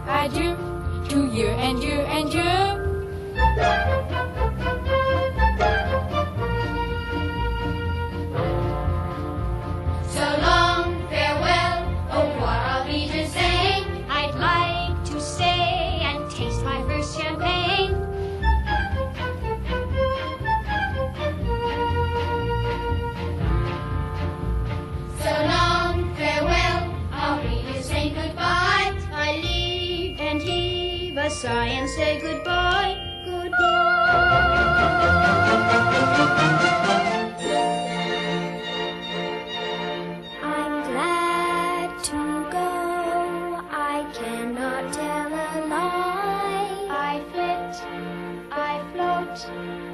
Adieu to you and you and you. So long, farewell, au revoir, I'll be just saying. I'd like to stay and taste my first champagne. So long, farewell, I'll be just saying goodbye. I leave and heave a sigh and say goodbye, goodbye. I'm glad to go, I cannot tell a lie. I flit, I float,